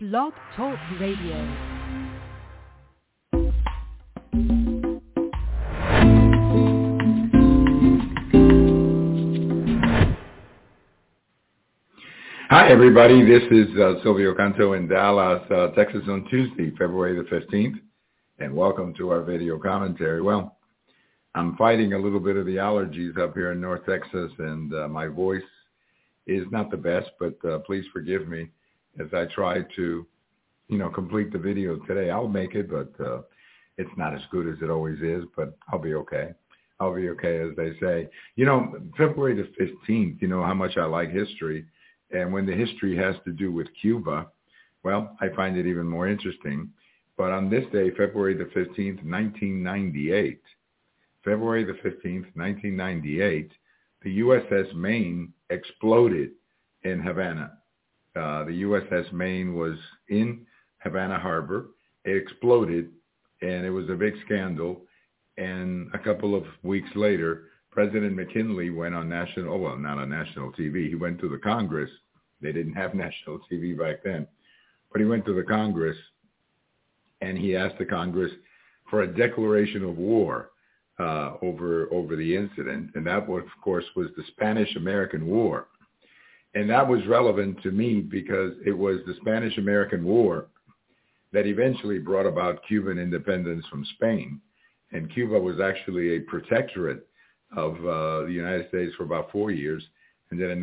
Blog Talk Radio. Hi, everybody. This is Silvio Canto in Dallas, Texas on Tuesday, February the 15th, and welcome to our video commentary. Well, I'm fighting a little bit of the allergies up here in North Texas, and my voice is not the best, but please forgive me as I try to, complete the video today. I'll make it, but it's not as good as it always is, but I'll be okay. I'll be okay, as they say. February the 15th, how much I like history. And when the history has to do with Cuba, well, I find it even more interesting. But on this day, February the 15th, 1998, February the 15th, 1998, the USS Maine exploded in Havana. The USS Maine was in Havana Harbor. It exploded, and it was a big scandal. And a couple of weeks later, President McKinley went on not on national TV. He went to the Congress. They didn't have national TV back then. But he went to the Congress, and he asked the Congress for a declaration of war over the incident. And that, of course, was the Spanish-American War. And that was relevant to me because it was the Spanish-American War that eventually brought about Cuban independence from Spain. And Cuba was actually a protectorate of the United States for about 4 years. And then in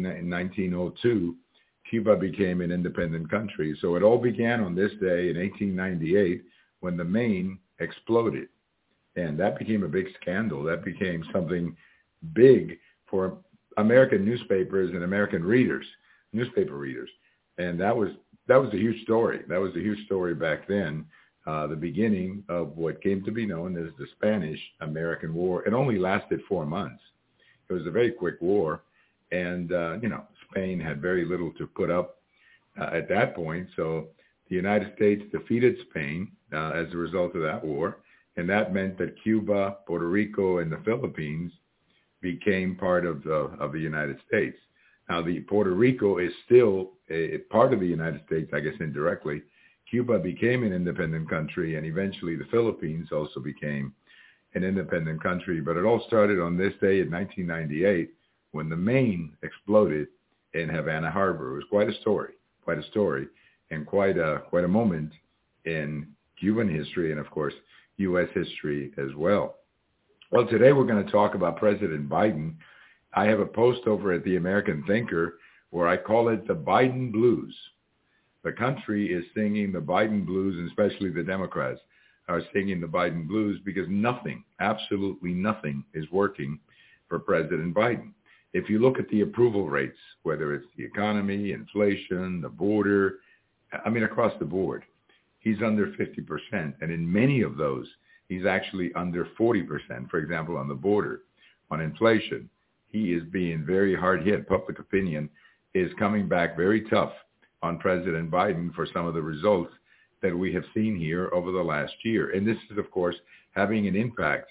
1902, Cuba became an independent country. So it all began on this day in 1898 when the Maine exploded. And that became a big scandal. That became something big for American newspapers and American newspaper readers. And that was a huge story. That was a huge story back then. The beginning of what came to be known as the Spanish-American War. It only lasted 4 months. It was a very quick war. And, Spain had very little to put up at that point. So the United States defeated Spain as a result of that war. And that meant that Cuba, Puerto Rico, and the Philippines became part of the United States. Now, Puerto Rico is still a part of the United States, I guess indirectly. Cuba became an independent country, and eventually the Philippines also became an independent country. But it all started on this day in 1998 when the Maine exploded in Havana Harbor. It was quite a story, and quite a moment in Cuban history and, of course, U.S. history as well. Well, today we're going to talk about President Biden. I have a post over at the American Thinker where I call it the Biden Blues. The country is singing the Biden blues, and especially the Democrats are singing the Biden blues because nothing, absolutely nothing is working for President Biden. If you look at the approval rates, whether it's the economy, inflation, the border, across the board, he's under 50%. And in many of those, he's actually under 40%. For example, on the border, on inflation, he is being very hard hit. Public opinion is coming back very tough on President Biden for some of the results that we have seen here over the last year. And this is, of course, having an impact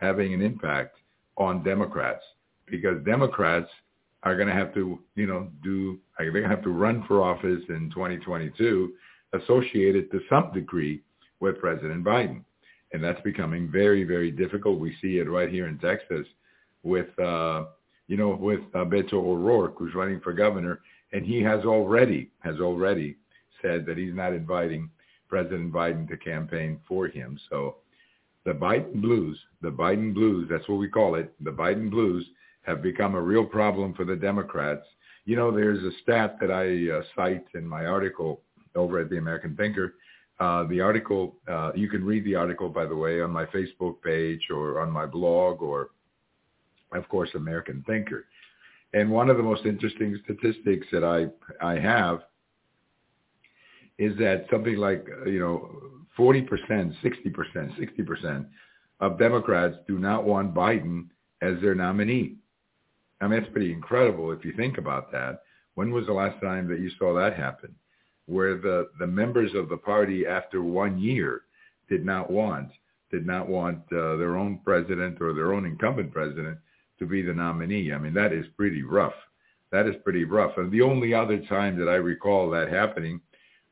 on Democrats, because Democrats are going to have to, they're going to have to run for office in 2022 associated to some degree with President Biden. And that's becoming very, very difficult. We see it right here in Texas with Beto O'Rourke, who's running for governor. And he has already said that he's not inviting President Biden to campaign for him. So the Biden blues, that's what we call it, the Biden blues have become a real problem for the Democrats. There's a stat that I cite in my article over at the American Thinker. The article, you can read the article, by the way, on my Facebook page or on my blog or, of course, American Thinker. And one of the most interesting statistics that I have is that something like, 40%, 60% of Democrats do not want Biden as their nominee. That's pretty incredible if you think about that. When was the last time that you saw that happen, where the members of the party after 1 year did not want their own president or their own incumbent president to be the nominee? That is pretty rough. And the only other time that I recall that happening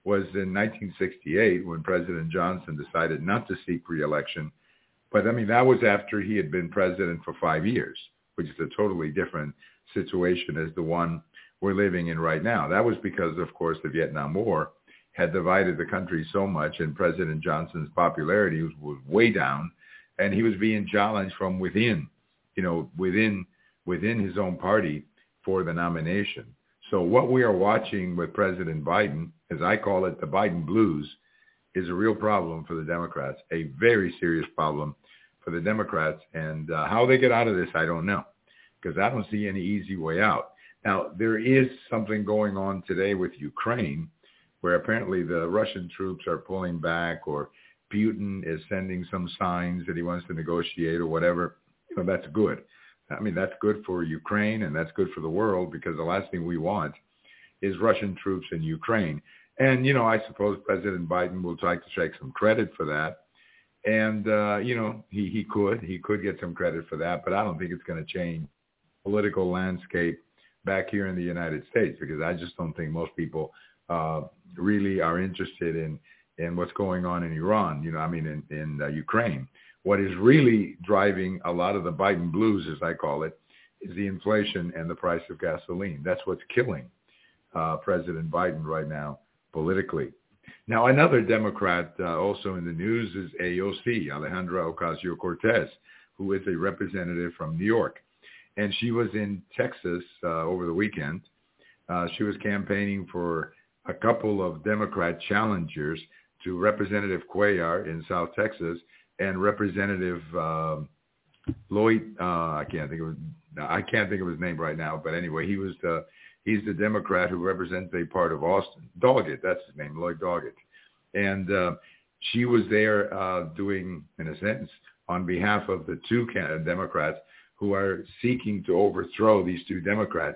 was in 1968 when President Johnson decided not to seek re-election. But I mean, that was after he had been president for 5 years, which is a totally different situation as the one we're living in right now. That was because, of course, the Vietnam War had divided the country so much, and President Johnson's popularity was way down, and he was being challenged from within, within his own party for the nomination. So what we are watching with President Biden, as I call it, the Biden blues, is a real problem for the Democrats, a very serious problem for the Democrats. And how they get out of this, I don't know, because I don't see any easy way out. Now, there is something going on today with Ukraine, where apparently the Russian troops are pulling back, or Putin is sending some signs that he wants to negotiate or whatever. That's good. I mean, that's good for Ukraine, and that's good for the world, because the last thing we want is Russian troops in Ukraine. And, I suppose President Biden will try to take some credit for that. And, he could get some credit for that, but I don't think it's going to change the political landscape back here in the United States, because I just don't think most people really are interested in what's going on in Iran, in Ukraine. What is really driving a lot of the Biden blues, as I call it, is the inflation and the price of gasoline. That's what's killing President Biden right now politically. Now, another Democrat also in the news is AOC, Alejandra Ocasio-Cortez, who is a representative from New York. And she was in Texas over the weekend. She was campaigning for a couple of Democrat challengers to Representative Cuellar in South Texas and Representative Lloyd. I can't think of his name right now, but anyway, he's the Democrat who represents a part of Austin. Doggett, that's his name, Lloyd Doggett. And she was there doing, in a sense, on behalf of the two Democrats who are seeking to overthrow these two Democrats.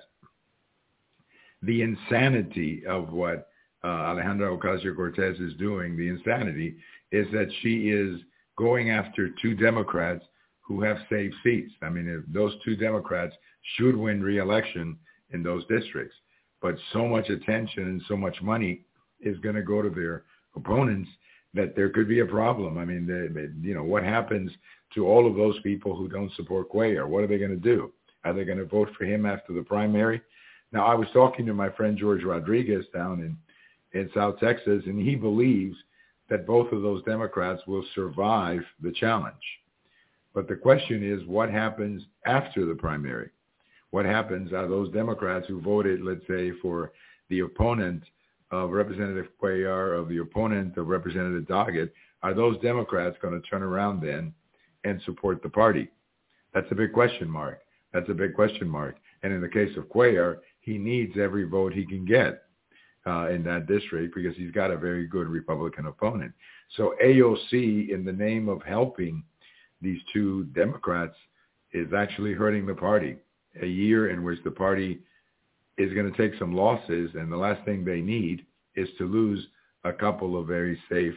The insanity of what Alejandra Ocasio-Cortez is doing, the insanity is that she is going after two Democrats who have safe seats. I mean, if those two Democrats should win re-election in those districts, but so much attention and so much money is going to go to their opponents that there could be a problem. I mean, what happens to all of those people who don't support Cuellar? What are they going to do? Are they going to vote for him after the primary? Now, I was talking to my friend George Rodriguez down in South Texas, and he believes that both of those Democrats will survive the challenge. But the question is, what happens after the primary? What happens are those Democrats who voted, let's say, for the opponent of Representative Cuellar, of the opponent of Representative Doggett, are those Democrats going to turn around then and support the party? That's a big question mark. That's a big question mark. And in the case of Cuellar, he needs every vote he can get in that district because he's got a very good Republican opponent. So AOC, in the name of helping these two Democrats, is actually hurting the party. A year in which the party is going to take some losses, and the last thing they need is to lose a couple of very safe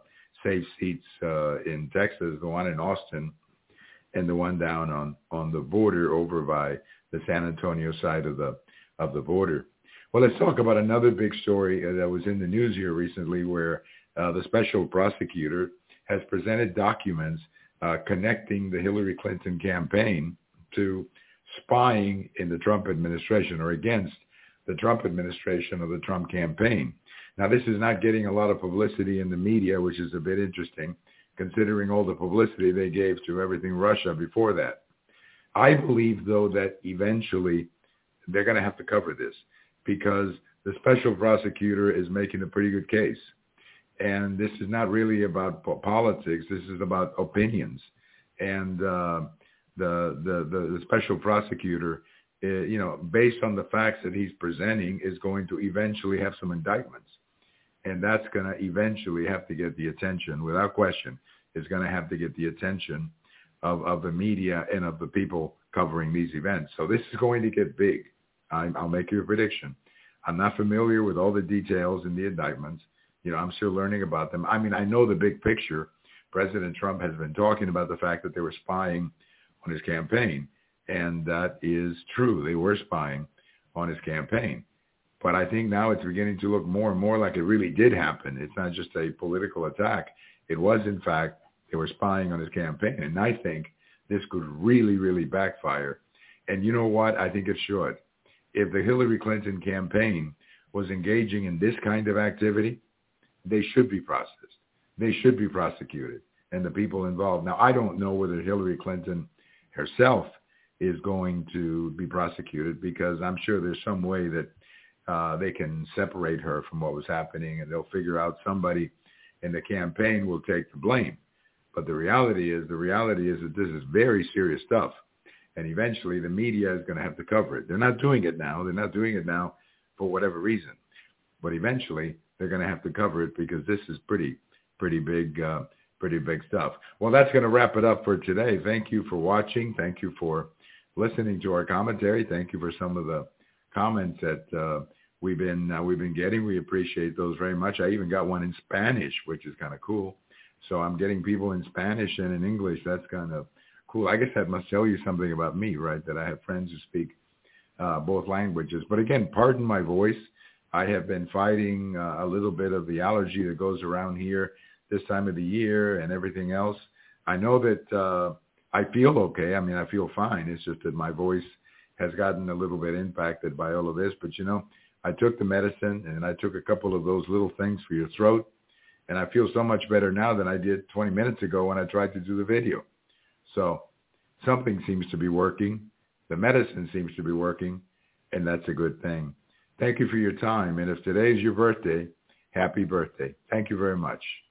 seats in Texas, the one in Austin and the one down on the border over by the San Antonio side of the border. Well, let's talk about another big story that was in the news here recently, where the special prosecutor has presented documents connecting the Hillary Clinton campaign to spying in the Trump administration or against the Trump administration or the Trump campaign. Now, this is not getting a lot of publicity in the media, which is a bit interesting, considering all the publicity they gave to everything Russia before that. I believe, though, that eventually they're going to have to cover this because the special prosecutor is making a pretty good case. And this is not really about politics. This is about opinions. And the special prosecutor, based on the facts that he's presenting, is going to eventually have some indictments. And that's going to eventually have to get the attention, without question, is going to have to get the attention of the media and of the people covering these events. So this is going to get big. I'll make you a prediction. I'm not familiar with all the details in the indictments. I'm still learning about them. I mean, I know the big picture. President Trump has been talking about the fact that they were spying on his campaign, and that is true. They were spying on his campaign. But I think now it's beginning to look more and more like it really did happen. It's not just a political attack. It was, in fact, they were spying on his campaign. And I think this could really, really backfire. And you know what? I think it should. If the Hillary Clinton campaign was engaging in this kind of activity, they should be processed. They should be prosecuted. And the people involved. Now, I don't know whether Hillary Clinton herself is going to be prosecuted, because I'm sure there's some way that they can separate her from what was happening, and they'll figure out somebody in the campaign will take the blame. But the reality is that this is very serious stuff. And eventually the media is going to have to cover it. They're not doing it now. They're not doing it now for whatever reason. But eventually they're going to have to cover it, because this is pretty big stuff. Well, that's going to wrap it up for today. Thank you for watching. Thank you for listening to our commentary. Thank you for some of the comments that we've been getting. We appreciate those very much. I even got one in Spanish, which is kind of cool. So I'm getting people in Spanish and in English. That's kind of cool. I guess that must tell you something about me, right? That I have friends who speak both languages. But again, pardon my voice. I have been fighting a little bit of the allergy that goes around here this time of the year and everything else. I know that I feel okay. I mean, I feel fine. It's just that my voice has gotten a little bit impacted by all of this. But, you know, I took the medicine, and I took a couple of those little things for your throat, and I feel so much better now than I did 20 minutes ago when I tried to do the video. So something seems to be working. The medicine seems to be working, and that's a good thing. Thank you for your time. And if today is your birthday, happy birthday. Thank you very much.